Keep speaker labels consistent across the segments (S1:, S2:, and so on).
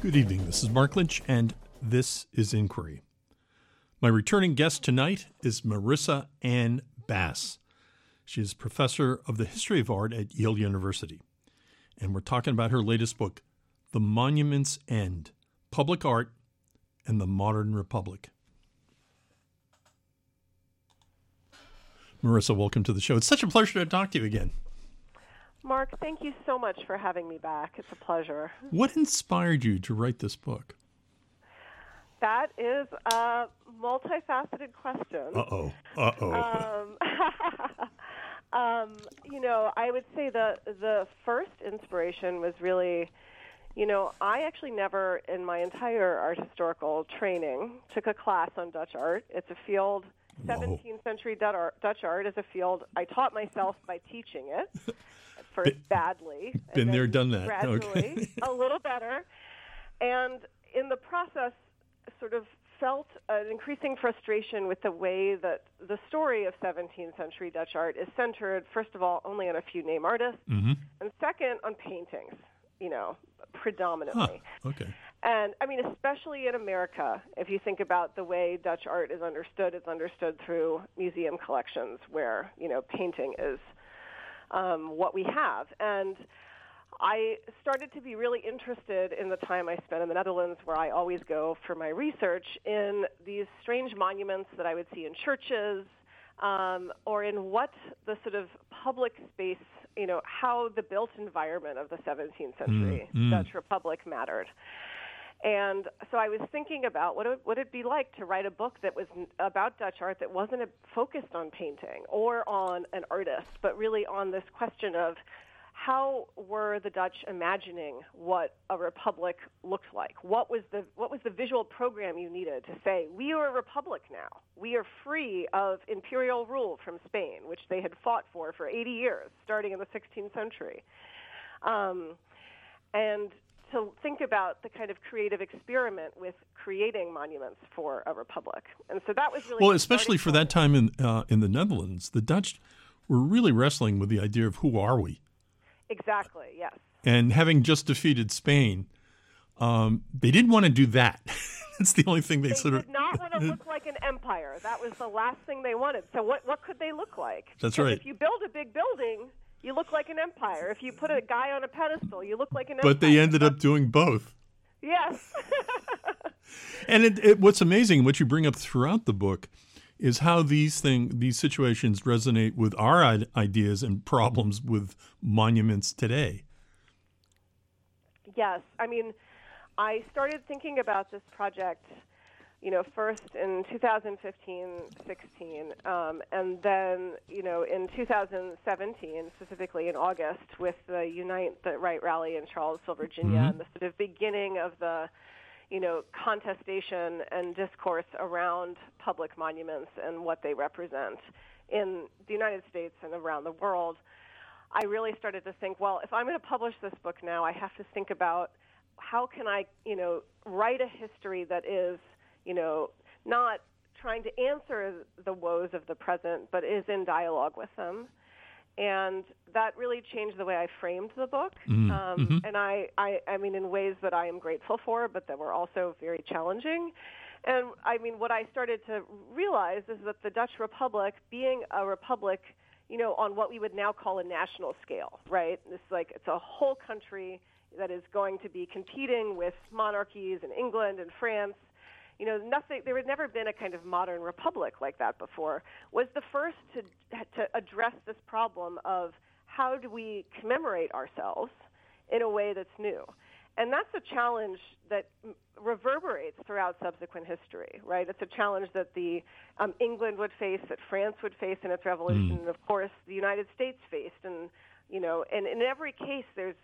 S1: Good evening. This is Mark Lynch, and this is Inquiry. My returning guest tonight is Marissa Ann Bass. She is professor of the history of art at Yale University. And we're talking about her latest book, The Monument's End, Public Art and the Modern Republic. Marissa, welcome to the show. It's such a pleasure to talk to you again.
S2: Mark, thank you so much for having me back. It's a pleasure.
S1: What inspired you to write this book?
S2: That is a multifaceted question. I would say the first inspiration was really, I actually never in my entire art historical training took a class on Dutch art. It's a field, 17th century Dutch art is a field I taught myself by teaching it. First badly.
S1: Been there, done that.
S2: Gradually,
S1: okay.
S2: A little better. And in the process, sort of felt an increasing frustration with the way that the story of 17th century Dutch art is centered, first of all, only on a few name artists, and second, on paintings, predominantly.
S1: Okay.
S2: And, especially in America, if you think about the way Dutch art is understood, it's understood through museum collections where, painting is what we have. And I started to be really interested in the time I spent in the Netherlands, where I always go for my research, in these strange monuments that I would see in churches, or in what the sort of public space, how the built environment of the 17th century Dutch Republic mattered. And so I was thinking about what would it be like to write a book that was about Dutch art that wasn't focused on painting or on an artist, but really on this question of how were the Dutch imagining what a republic looked like? What was the visual program you needed to say, we are a republic now. We are free of imperial rule from Spain, which they had fought for 80 years, starting in the 16th century. And to think about the kind of creative experiment with creating monuments for a republic. And so that was really...
S1: Well, especially for that time in the Netherlands, the Dutch were really wrestling with the idea of who are we?
S2: Exactly, yes.
S1: And having just defeated Spain, they didn't want to do that. That's the only thing they sort of...
S2: They did not want to look like an empire. That was the last thing they wanted. So what could they look like?
S1: That's right.
S2: If you build a big building, you look like an empire. If you put a guy on a pedestal, you look like an empire.
S1: But they ended up doing both.
S2: Yes.
S1: And what's amazing, what you bring up throughout the book, is how these situations resonate with our ideas and problems with monuments today.
S2: Yes. I started thinking about this project, first in 2015-16, and then, in 2017, specifically in August, with the Unite the Right rally in Charlottesville, Virginia, and the sort of beginning of the contestation and discourse around public monuments and what they represent in the United States and around the world, I really started to think, well, if I'm going to publish this book now, I have to think about how can I, write a history that is, not trying to answer the woes of the present, but is in dialogue with them. And that really changed the way I framed the book. And I in ways that I am grateful for, but that were also very challenging. And what I started to realize is that the Dutch Republic, being a republic, on what we would now call a national scale, right? It's a whole country that is going to be competing with monarchies in England and France. There had never been a kind of modern republic like that before, was the first to address this problem of how do we commemorate ourselves in a way that's new. And that's a challenge that reverberates throughout subsequent history, right? It's a challenge that the England would face, that France would face in its revolution, and of course the United States faced. And, and in every case there's,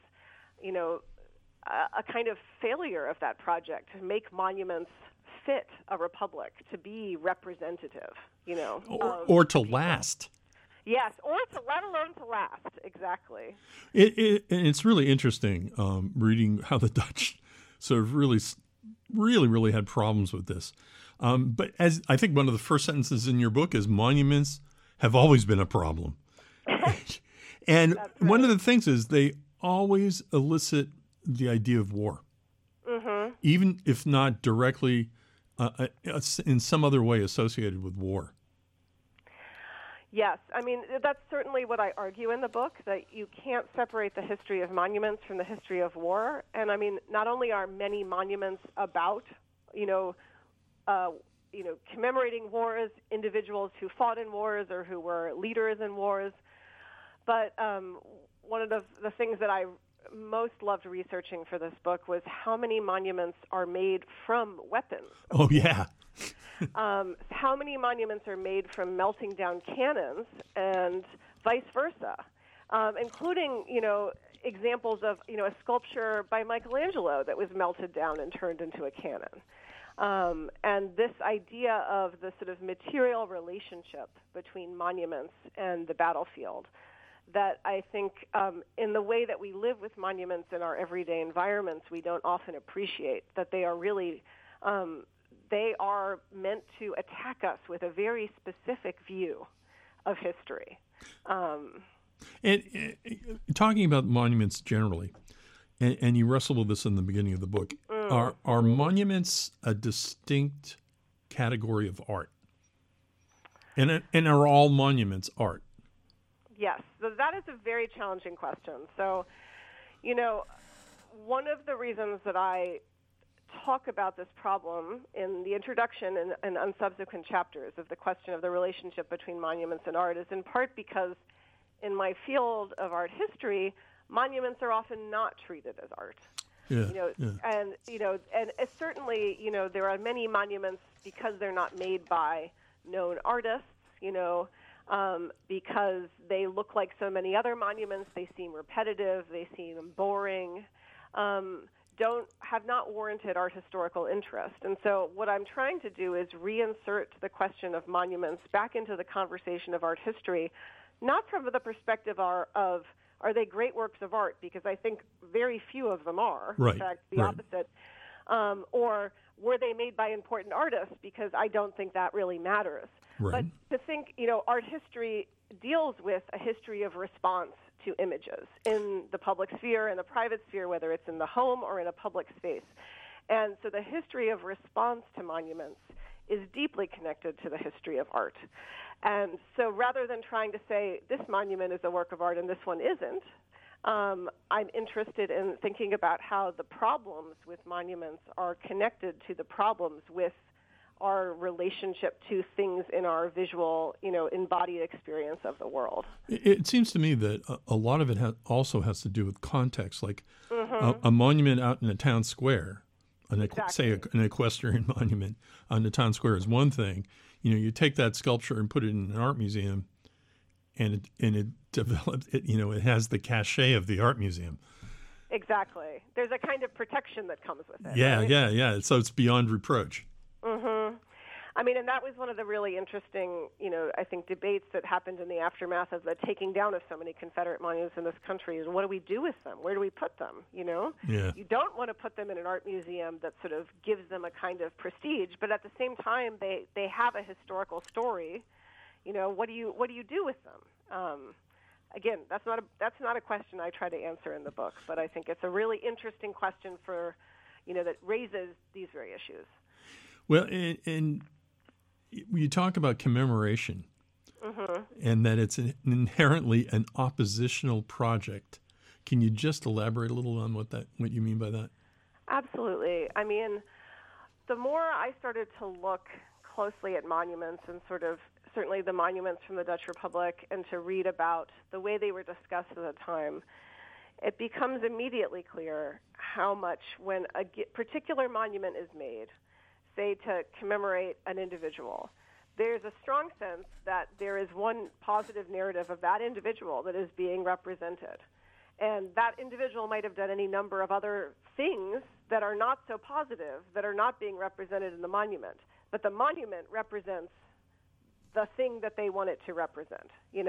S2: a kind of failure of that project to make monuments fit a republic, to be representative,
S1: or to last.
S2: Yes, or let alone to last, exactly.
S1: It's really interesting reading how the Dutch sort of really had problems with this. But as I think one of the first sentences in your book is, monuments have always been a problem. And one of the things is they always elicit the idea of war. even if not directly in some other way associated with war.
S2: Yes, I mean, that's certainly what I argue in the book, that you can't separate the history of monuments from the history of war. And I mean, not only are many monuments about, commemorating wars, individuals who fought in wars or who were leaders in wars, but one of the things that I most loved researching for this book was how many monuments are made from weapons.
S1: Oh, yeah.
S2: How many monuments are made from melting down cannons and vice versa, including, examples of, a sculpture by Michelangelo that was melted down and turned into a cannon. And this idea of the sort of material relationship between monuments and the battlefield that I think in the way that we live with monuments in our everyday environments, we don't often appreciate that they are really they are meant to attack us with a very specific view of history.
S1: And talking about monuments generally, and you wrestle with this in the beginning of the book, are monuments a distinct category of art? And are all monuments art?
S2: Yes, so that is a very challenging question. So, one of the reasons that I talk about this problem in the introduction and on subsequent chapters of the question of the relationship between monuments and art is in part because in my field of art history, monuments are often not treated as art. And it's certainly, there are many monuments because they're not made by known artists, because they look like so many other monuments, they seem repetitive, they seem boring, have not warranted art historical interest. And so what I'm trying to do is reinsert the question of monuments back into the conversation of art history, not from the perspective of are they great works of art, because I think very few of them are.
S1: Right.
S2: In fact, the opposite. Or were they made by important artists, because I don't think that really matters.
S1: Right.
S2: But to think, art history deals with a history of response to images in the public sphere and the private sphere, whether it's in the home or in a public space. And so the history of response to monuments is deeply connected to the history of art. And so rather than trying to say this monument is a work of art and this one isn't, I'm interested in thinking about how the problems with monuments are connected to the problems with our relationship to things in our visual, embodied experience of the world.
S1: It seems to me that a lot of it also has to do with context, like a monument out in a town square, say an equestrian monument on the town square is one thing. You take that sculpture and put it in an art museum, and it develops. It has the cachet of the art museum.
S2: Exactly. There's a kind of protection that comes with it.
S1: Yeah,
S2: right?
S1: yeah. So it's beyond reproach.
S2: Mm-hmm. I mean, and that was one of the really interesting, I think, debates that happened in the aftermath of the taking down of so many Confederate monuments in this country is what do we do with them? Where do we put them, Yeah. You don't want to put them in an art museum that sort of gives them a kind of prestige, but at the same time, they have a historical story. What do you do with them? Again, that's not a question I try to answer in the book, but I think it's a really interesting question for, that raises these very issues.
S1: Well, and you talk about commemoration and that it's inherently an oppositional project. Can you just elaborate a little on what you mean by that? Absolutely.
S2: I mean, the more I started to look closely at monuments and certainly the monuments from the Dutch Republic and to read about the way they were discussed at the time, it becomes immediately clear how much when a particular monument is made, say to commemorate an individual, there's a strong sense that there is one positive narrative of that individual that is being represented. And that individual might have done any number of other things that are not so positive, that are not being represented in the monument. But the monument represents the thing that they want it to represent,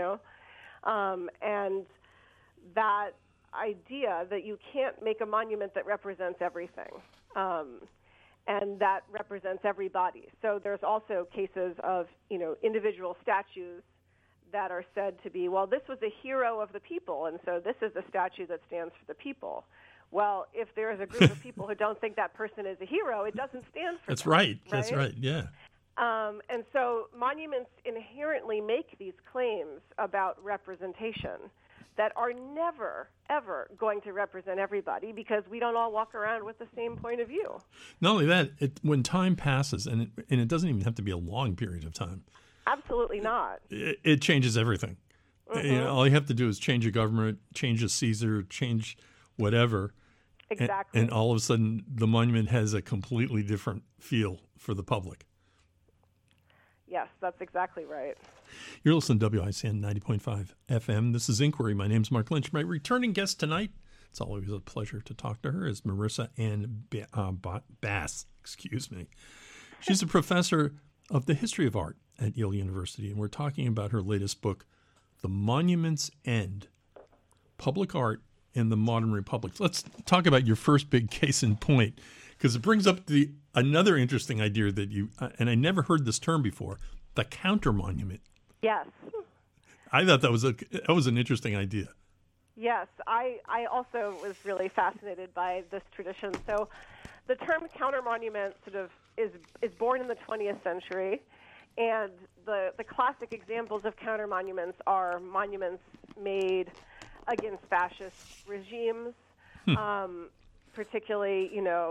S2: And that idea that you can't make a monument that represents everything. And that represents everybody. So there's also cases of, individual statues that are said to be, well, this was a hero of the people, and so this is a statue that stands for the people. Well, if there is a group of people who don't think that person is a hero, it doesn't stand for
S1: That's
S2: them,
S1: right. That's right. Yeah.
S2: And so monuments inherently make these claims about representation that are never, ever going to represent everybody because we don't all walk around with the same point of view.
S1: Not only that, when time passes, and it doesn't even have to be a long period of time.
S2: Absolutely not.
S1: It changes everything. Mm-hmm. All you have to do is change a government, change a Caesar, change whatever.
S2: Exactly.
S1: And all of a sudden, the monument has a completely different feel for the public.
S2: Yes, that's exactly right.
S1: You're listening to WICN 90.5 FM. This is Inquiry. My name's Mark Lynch. My returning guest tonight, it's always a pleasure to talk to her, is Marissa Ann Bass. Excuse me. She's a professor of the history of art at Yale University, and we're talking about her latest book, The Monument's End, Public Art in the Modern Republic. Let's talk about your first big case in point, because it brings up another interesting idea that you, and I never heard this term before, the counter monument.
S2: Yes.
S1: I thought that was an interesting idea.
S2: Yes, I also was really fascinated by this tradition. So the term counter monument sort of is born in the 20th century, and the classic examples of counter monuments are monuments made against fascist regimes, particularly,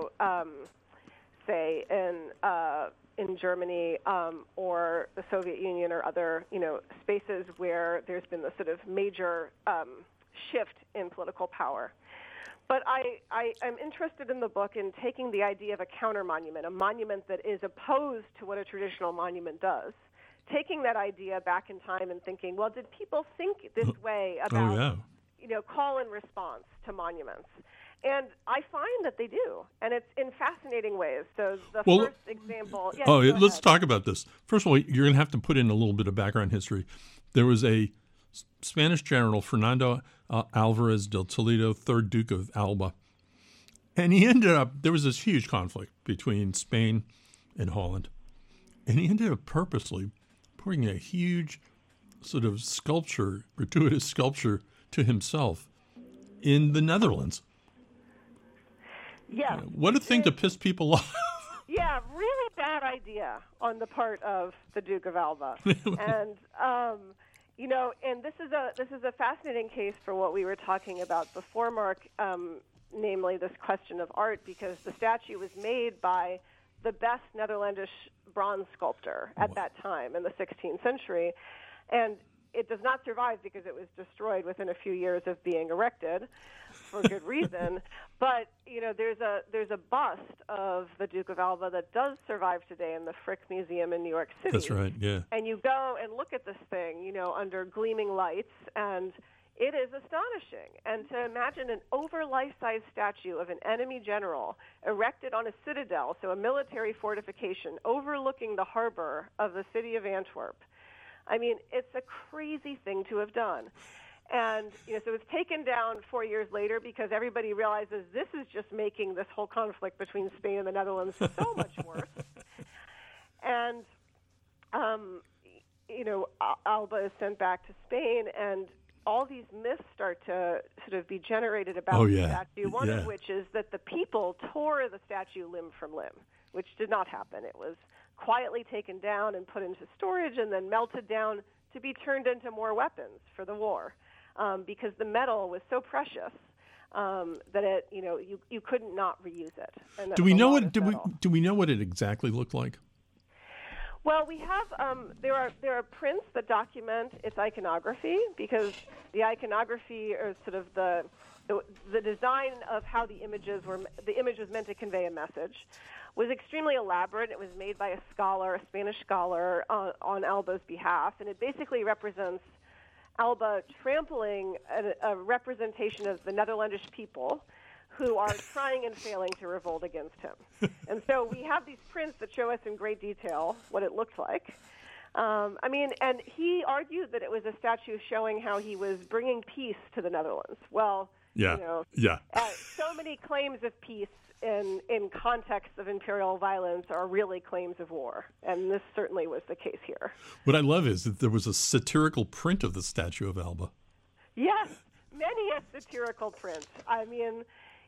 S2: say in Germany or the Soviet Union or other, spaces where there's been this sort of major shift in political power. But I'm interested in the book in taking the idea of a counter monument, a monument that is opposed to what a traditional monument does, taking that idea back in time and thinking, well, did people think this way about, call and response to monuments? And I find that they do, and it's in fascinating ways. So the first example... Yes,
S1: let's talk about this. First of all, you're going to have to put in a little bit of background history. There was a Spanish general, Fernando Alvarez del Toledo, 3rd Duke of Alba, and there was this huge conflict between Spain and Holland, and he ended up purposely putting a huge sort of gratuitous sculpture to himself in the Netherlands.
S2: Yeah.
S1: What a thing to piss people off.
S2: Yeah, really bad idea on the part of the Duke of Alba. And, and this is a fascinating case for what we were talking about before, Mark, namely this question of art, because the statue was made by the best Netherlandish bronze sculptor at that time in the 16th century. And it does not survive because it was destroyed within a few years of being erected, for good reason. But there's a bust of the Duke of Alba that does survive today in the Frick Museum in New York City.
S1: That's right. Yeah.
S2: And you go and look at this thing, under gleaming lights, and it is astonishing. And to imagine an over life-size statue of an enemy general erected on a citadel, so a military fortification overlooking the harbor of the city of Antwerp. I mean, it's a crazy thing to have done. And, so it's taken down 4 years later because everybody realizes this is just making this whole conflict between Spain and the Netherlands so much worse. And, Alba is sent back to Spain, and all these myths start to sort of be generated about the statue, one of which is that the people tore the statue limb from limb, which did not happen. It was quietly taken down and put into storage and then melted down to be turned into more weapons for the war, because the metal was so precious that it, you couldn't not reuse it. And
S1: do we know what it exactly looked like?
S2: Well, we have there are prints that document its iconography, because the iconography is sort of the design of how the image was meant to convey a message was extremely elaborate. It was made by a Spanish scholar on Alba's behalf, and it basically represents Alba trampling a representation of the Netherlandish people who are trying and failing to revolt against him. And so we have these prints that show us in great detail what it looked like. And he argued that it was a statue showing how he was bringing peace to the Netherlands. Well, so many claims of peace in context of imperial violence are really claims of war, and this certainly was the case here.
S1: What I love is that there was a satirical print of the statue of Alba.
S2: Yes, many a satirical print. I mean,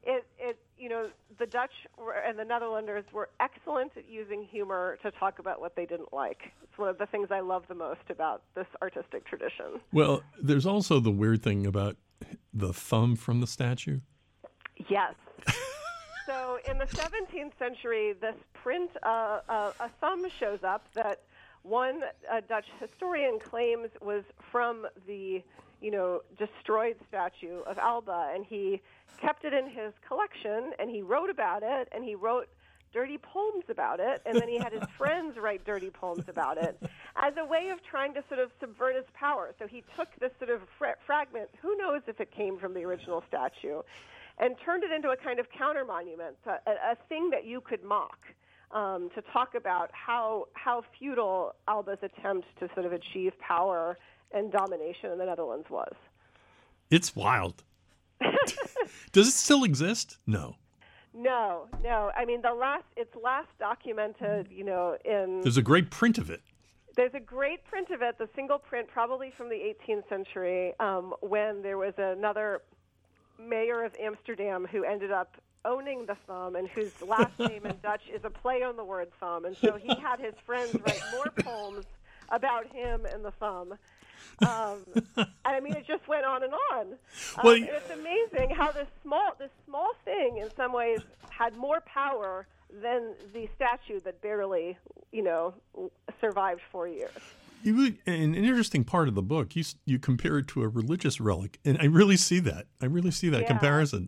S2: the Dutch and the Netherlanders were excellent at using humor to talk about what they didn't like. It's one of the things I love the most about this artistic tradition.
S1: Well, there's also the weird thing about the thumb from the statue.
S2: Yes. So in the 17th century, this print, a thumb shows up that one Dutch historian claims was from the destroyed statue of Alba, and he kept it in his collection, and he wrote about it, and he wrote dirty poems about it, and then he had his friends write dirty poems about it as a way of trying to sort of subvert his power. So he took this sort of fragment, who knows if it came from the original statue, and turned it into a kind of counter-monument, a thing that you could mock, to talk about how futile Alba's attempt to sort of achieve power and domination in the Netherlands was.
S1: It's wild. Does it still exist? No.
S2: No. I mean, it's last documented, in...
S1: There's a great print of it.
S2: There's a great print of it, the single print probably from the 18th century, when there was another mayor of Amsterdam who ended up owning the thumb and whose last name in Dutch is a play on the word thumb. And so he had his friends write more poems about him and the thumb. I mean, it just went on and on. And it's amazing how this small thing, in some ways, had more power than the statue that barely, survived 4 years.
S1: An interesting part of the book, you compare it to a religious relic, and I really see that. Comparison.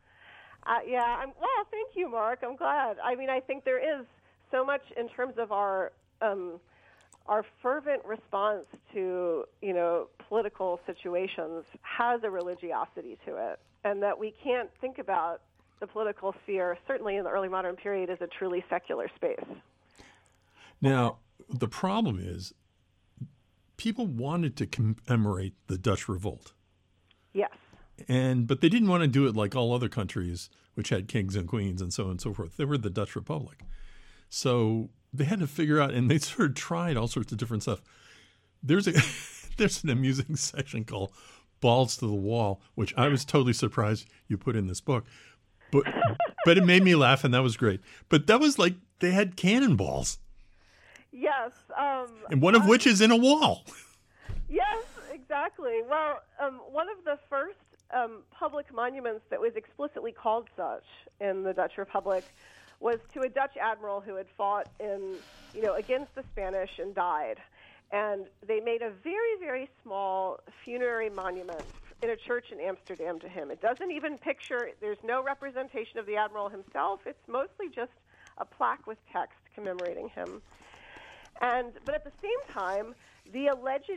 S2: Well, thank you, Mark. I'm glad. I mean, I think there is so much in terms of our fervent response to, political situations has a religiosity to it, and that we can't think about the political sphere, certainly in the early modern period, as a truly secular space.
S1: Now, the problem is people wanted to commemorate the Dutch Revolt.
S2: Yes.
S1: But they didn't want to do it like all other countries, which had kings and queens and so on and so forth. They were the Dutch Republic. So they had to figure out, and they sort of tried all sorts of different stuff. There's an amusing section called Balls to the Wall, which I was totally surprised you put in this book. But it made me laugh, and that was great. But that was like they had cannonballs.
S2: Yes.
S1: And one of which is in a wall.
S2: Yes, exactly. Well, one of the first public monuments that was explicitly called such in the Dutch Republic was to a Dutch admiral who had fought against the Spanish and died. And they made a very, very small funerary monument in a church in Amsterdam to him. It doesn't even there's no representation of the admiral himself. It's mostly just a plaque with text commemorating him. But at the same time, the alleged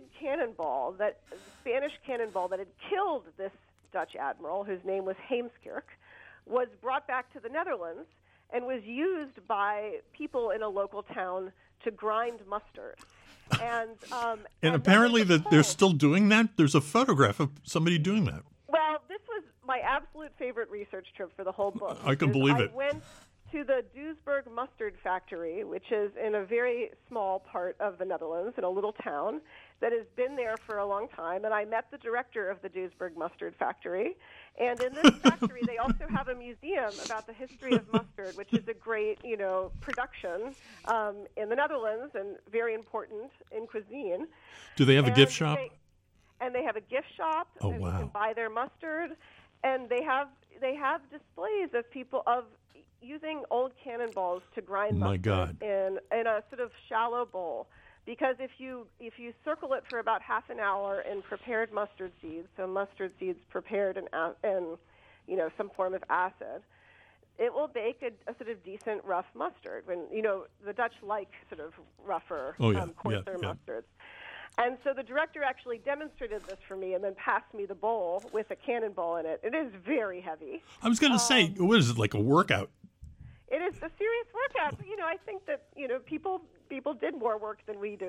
S2: Spanish cannonball that had killed this Dutch admiral, whose name was Heemskerk, was brought back to the Netherlands and was used by people in a local town to grind mustard. And
S1: apparently they're still doing that? There's a photograph of somebody doing that.
S2: Well, this was my absolute favorite research trip for the whole book.
S1: I can believe it.
S2: I went to the Duisburg Mustard Factory, which is in a very small part of the Netherlands, in a little town that has been there for a long time. And I met the director of the Duisburg Mustard Factory. And in this factory, they also have a museum about the history of mustard, which is a great, production in the Netherlands and very important in cuisine.
S1: Do they have a gift shop?
S2: They have a gift shop.
S1: Oh,
S2: and
S1: wow.
S2: You can buy their mustard. And they have displays of people using old cannonballs to grind mustard in a sort of shallow bowl. Because if you circle it for about half an hour in prepared mustard seeds, so mustard seeds prepared in some form of acid, it will bake a sort of decent rough mustard. When the Dutch like sort of rougher, coarser mustards. And so the director actually demonstrated this for me and then passed me the bowl with a cannonball in it. It is very heavy.
S1: I was going to say, what is it, like a workout?
S2: It is a serious workout. I think that, people did more work than we do.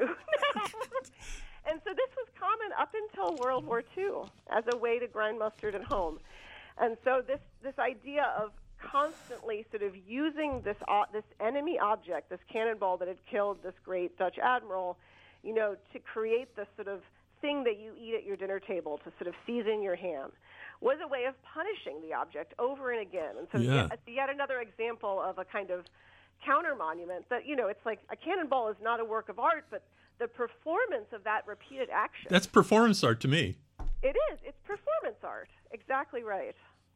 S2: And so this was common up until World War II as a way to grind mustard at home. And so this idea of constantly sort of using this enemy object, this cannonball that had killed this great Dutch admiral, to create this sort of thing that you eat at your dinner table to sort of season your ham, was a way of punishing the object over and again. And so yet another example of a kind of counter monument that, it's like a cannonball is not a work of art, but the performance of that repeated action.
S1: That's performance art to me.
S2: It is. It's performance art. Exactly right.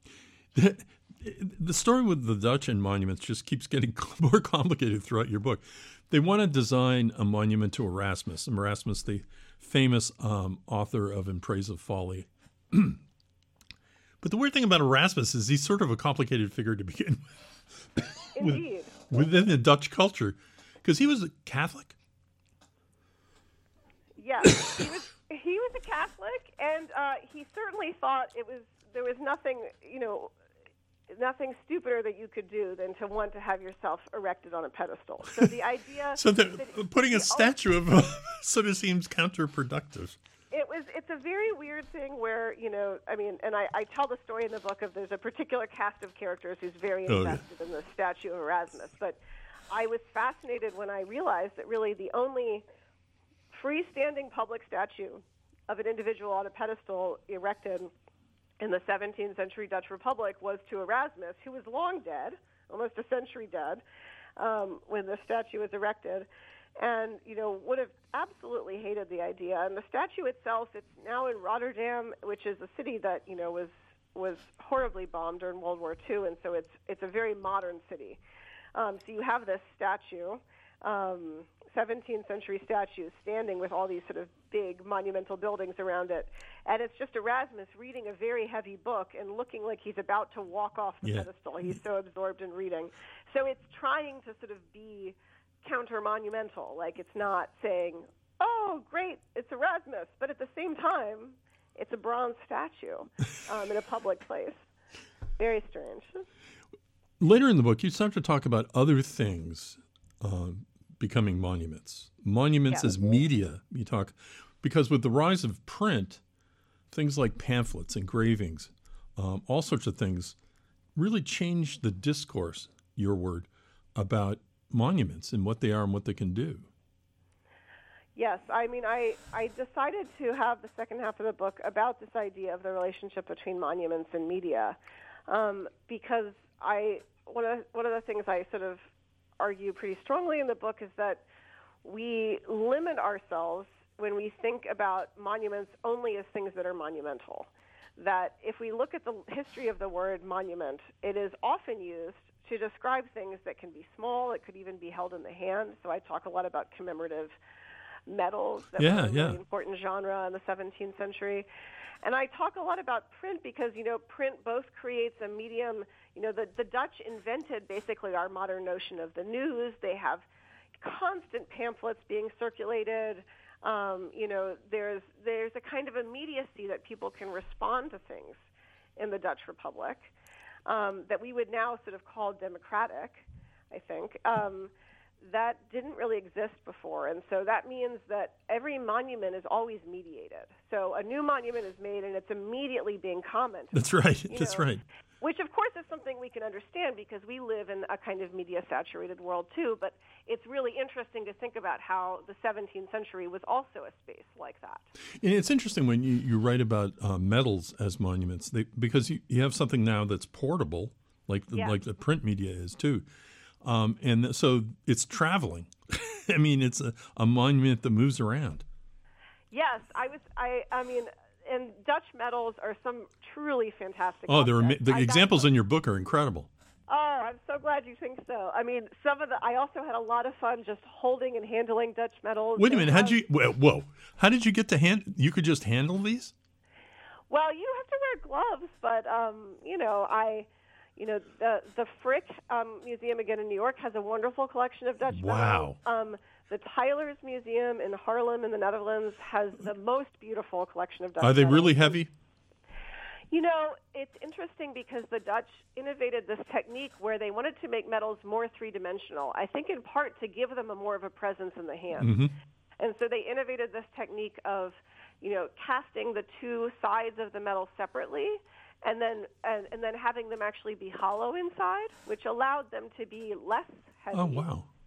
S1: The story with the Dutch and monuments just keeps getting more complicated throughout your book. They want to design a monument to Erasmus, the famous author of In Praise of Folly. But the weird thing about Erasmus is he's sort of a complicated figure to begin with.
S2: Indeed.
S1: Within the Dutch culture, because he was a Catholic.
S2: Yes, he was a Catholic, and he certainly thought there was nothing, nothing stupider that you could do than to want to have yourself erected on a pedestal. So the idea...
S1: So putting a statue of sort of seems counterproductive.
S2: It's a very weird thing where, and I tell the story in the book of there's a particular cast of characters who's very invested in the statue of Erasmus. But I was fascinated when I realized that really the only freestanding public statue of an individual on a pedestal erected in the 17th century Dutch Republic was to Erasmus, who was long dead, almost a century dead, when the statue was erected. And, would have absolutely hated the idea. And the statue itself, it's now in Rotterdam, which is a city that, was horribly bombed during World War II, and so it's a very modern city. So you have this statue, 17th century statue, standing with all these sort of big monumental buildings around it. And it's just Erasmus reading a very heavy book and looking like he's about to walk off the pedestal. He's so absorbed in reading. So it's trying to sort of be counter-monumental, like it's not saying, oh, great, it's Erasmus, but at the same time, it's a bronze statue in a public place. Very strange.
S1: Later in the book, you start to talk about other things becoming monuments. Monuments as media, you talk, because with the rise of print, things like pamphlets, engravings, all sorts of things really changed the discourse, your word, about monuments and what they are and what they can do.
S2: Yes, I decided to have the second half of the book about this idea of the relationship between monuments and media, because one of the things I sort of argue pretty strongly in the book is that we limit ourselves when we think about monuments only as things that are monumental. That if we look at the history of the word monument, it is often used to describe things that can be small. It could even be held in the hand. So I talk a lot about commemorative medals that were a really important genre in the 17th century. And I talk a lot about print because, print both creates a medium. The Dutch invented basically our modern notion of the news. They have constant pamphlets being circulated. There's a kind of immediacy that people can respond to things in the Dutch Republic. That we would now sort of call democratic, I think, that didn't really exist before. And so that means that every monument is always mediated. So a new monument is made, and it's immediately being commented.
S1: That's right. That's right.
S2: Which, of course, is something we can understand because we live in a kind of media-saturated world, too. But it's really interesting to think about how the 17th century was also a space like that.
S1: And it's interesting when you write about medals as monuments, because you have something now that's portable, like the print media is, too. And so it's traveling. I mean, it's a monument that moves around.
S2: Yes, and Dutch medals are some truly fantastic.
S1: Oh, the examples in your book are incredible.
S2: Oh, I'm so glad you think so. I mean, I also had a lot of fun just holding and handling Dutch medals.
S1: Wait a minute, how did you get to you could just handle these?
S2: Well, you have to wear gloves, but the Frick Museum again in New York has a wonderful collection of Dutch medals. The Tylers Museum in Haarlem in the Netherlands has the most beautiful collection of Dutch medals.
S1: Are they really heavy?
S2: It's interesting because the Dutch innovated this technique where they wanted to make medals more three-dimensional, I think in part to give them more of a presence in the hand.
S1: Mm-hmm.
S2: And so they innovated this technique of, casting the two sides of the medal separately and then having them actually be hollow inside, which allowed them to be less heavy.
S1: Oh, wow.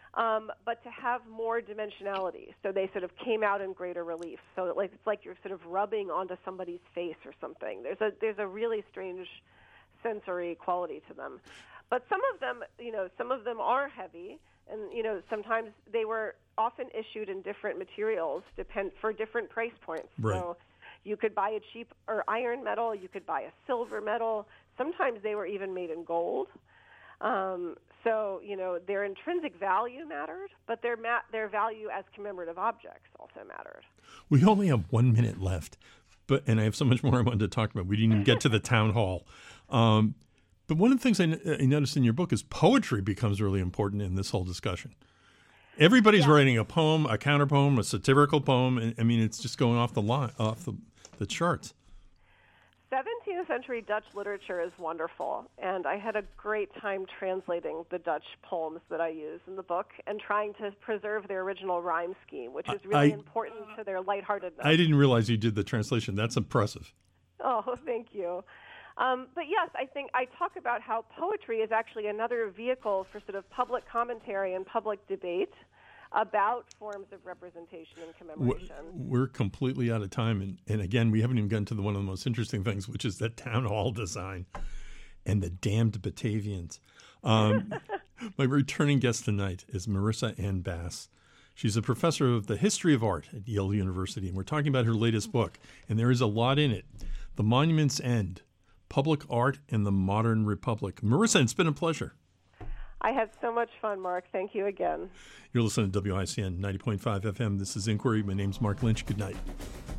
S2: but to have more dimensionality. So they sort of came out in greater relief. So it's like you're sort of rubbing onto somebody's face or something. There's a really strange sensory quality to them. But some of them are heavy, and sometimes they were often issued in different materials for different price points.
S1: Right.
S2: So you could buy a cheap or iron medal, you could buy a silver medal. Sometimes they were even made in gold. So their intrinsic value mattered, but their value as commemorative objects also mattered.
S1: We only have 1 minute left, and I have so much more I wanted to talk about. We didn't even get to the town hall. But one of the things I noticed in your book is poetry becomes really important in this whole discussion. Everybody's writing a poem, a counterpoem, a satirical poem. And, I mean, it's just going off the charts.
S2: 17th century Dutch literature is wonderful, and I had a great time translating the Dutch poems that I use in the book and trying to preserve their original rhyme scheme, which is really important to their lightheartedness.
S1: I didn't realize you did the translation. That's impressive.
S2: Oh, thank you. But yes, I think I talk about how poetry is actually another vehicle for sort of public commentary and public debate about forms of representation and commemoration.
S1: We're completely out of time. And again, we haven't even gotten to one of the most interesting things, which is the town hall design and the damned Batavians. My returning guest tonight is Marissa Ann Bass. She's a professor of the history of art at Yale University, and we're talking about her latest book. And there is a lot in it. The Monument's End, Public Art in the Modern Republic. Marissa, it's been a pleasure.
S2: I had so much fun, Mark. Thank you again.
S1: You're listening to WICN 90.5 FM. This is Inquiry. My name's Mark Lynch. Good night.